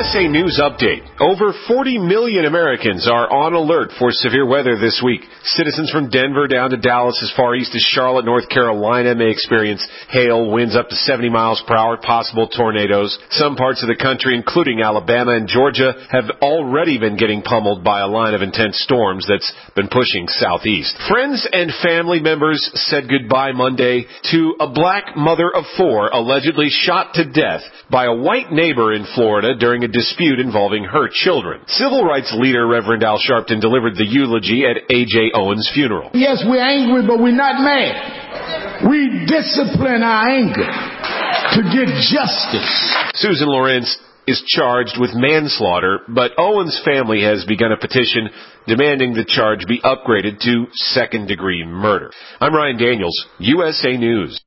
USA News Update. Over 40 million Americans are on alert for severe weather this week. Citizens from Denver down to Dallas, as far east as Charlotte, North Carolina, may experience hail, winds up to 70 miles per hour, possible tornadoes. Some parts of the country, including Alabama and Georgia, have already been getting pummeled by a line of intense storms that's been pushing southeast. Friends and family members said goodbye Monday to a black mother of 4 allegedly shot to death by a white neighbor in Florida during a dispute involving her children. Civil rights leader Reverend Al Sharpton delivered the eulogy at A.J. Owens' funeral. Yes, we're angry, but we're not mad. We discipline our anger to get justice. Susan Lawrence is charged with manslaughter, but Owens' family has begun a petition demanding the charge be upgraded to second-degree murder. I'm Ryan Daniels, USA News.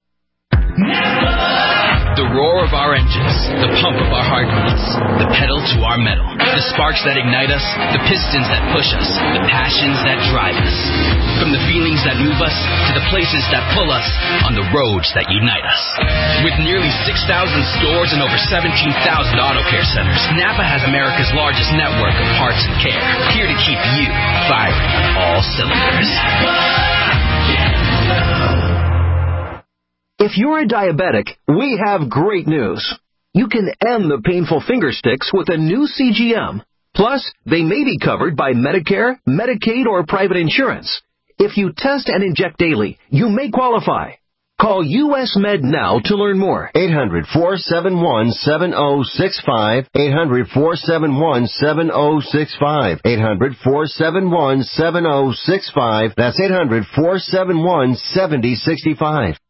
The roar of our engines, the pump of our heartbeats, the pedal to our metal, the sparks that ignite us, the pistons that push us, the passions that drive us. From the feelings that move us to the places that pull us on the roads that unite us. With nearly 6,000 stores and over 17,000 auto care centers, Napa has America's largest network of parts and care, here to keep you firing on all cylinders. If you're a diabetic, we have great news. You can end the painful finger sticks with a new CGM. Plus, they may be covered by Medicare, Medicaid, or private insurance. If you test and inject daily, you may qualify. Call US Med now to learn more. 800-471-7065. 800-471-7065. 800-471-7065. That's 800-471-7065.